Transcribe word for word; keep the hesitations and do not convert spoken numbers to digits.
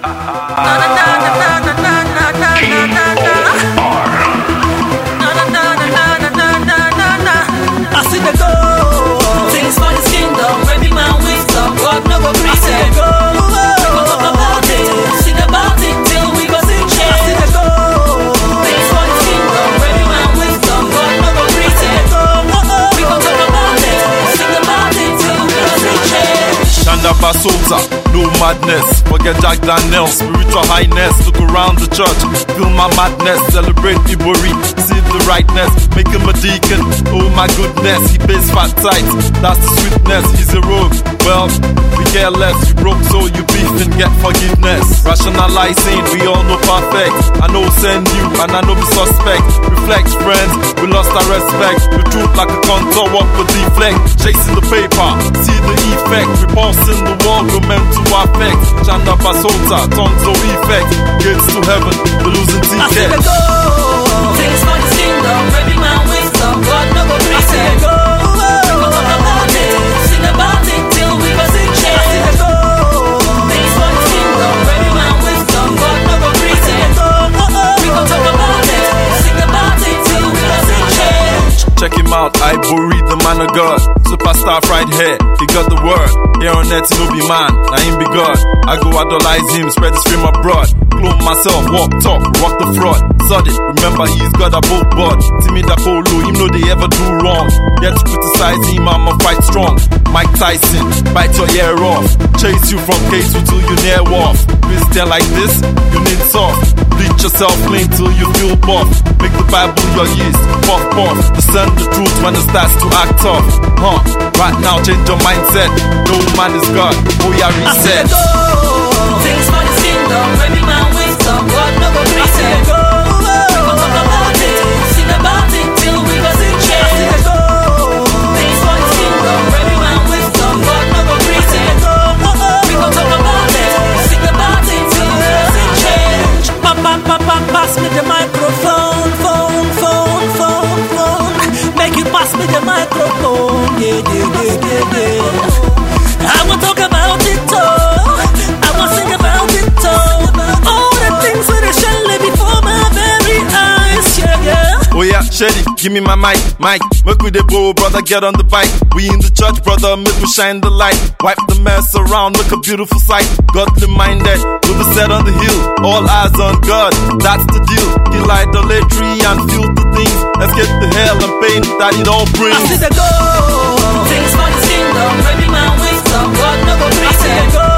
I see the goal. Things for this kingdom, baby man wisdom. God no go breathe. I see the goal. We gon' talk about it, sing about it till we go see change. I see the goal. Things for this kingdom, baby man wisdom. God no go breathe. We gon' talk about it, sing about it till we go see change. Shanda Basota, no madness. Forget Jack Daniels, spiritual highness. Look around the church, feel my madness. Celebrate Ibori, see the rightness. Make him a deacon, oh my goodness. He pays fat tight, that's the sweetness. He's a rogue, well, we care less. You broke so you beef and get forgiveness. Rationalizing, we all know perfect. I know send you, and I know be suspect. Reflect friends, we lost our respect. The truth like a contour, walk with deflect. Chasing the paper, see the effect. Repulsing the wall, we're meant to affect. Shanda Basota, tongues of effect. Gates to heaven, we're losing tickets. I see the goal. Things for this kingdom, baby man wisdom. God no go breathe. I see the goal. We gon' talk about it, sing about it till we go see change. I see the goal. Things for this kingdom, baby man wisdom. God no go breathe. I see the goal. We gon' talk about it, sing about it till we go see change. Check him out, I Ibori, the man of God. Superstar fried hair, he got the word. Here on earth, he no be man, now him be God. I go idolize him, spread the stream abroad. Clone myself, walk, talk, rock the fraud. Sod it, remember he's got a boat board. Timid Apollo, him know they ever do wrong. Yet to criticize him, I'ma fight strong. Mike Tyson, bite your ear off. Chase you from K two till you near wharf. Christian like this, you need soft. Bleach yourself clean till you feel buff. Make the Bible your yeast, puff puff. Discern the truth when it starts to act tough. Huh, right now change your mindset. No man is God, oh yeah, reset. I see the goal. Things for this kingdom, baby man wisdom. God no go breathe. I see the goal. We gon' talk about it, sing about it till we go see change. I see the goal. Things for this kingdom, baby man wisdom. God no go breathe. I see the goal. We gon' talk about it, sing about it till we go see change. Pa pa pa pa, pass me the microphone, phone, phone, phone, phone. Make you pass me the microphone, yeah, yeah, yeah, yeah, yeah. I will talk about it all. I will sing about it all. All the things that are shining before my very eyes, yeah, yeah. Oh yeah, Shelly, give me my mic, mic. Make with the bro, brother, get on the bike. We in the church, brother, make we shine the light. Wipe the mess around, make a beautiful sight. Godly minded, we'll be set on the hill. All eyes on God, that's the deal. Kill idolatry and filthy things. Escape the hell and pain that it all brings. I see the goal. Things for this kingdom, baby man wisdom. God no go breathe. I see the goal.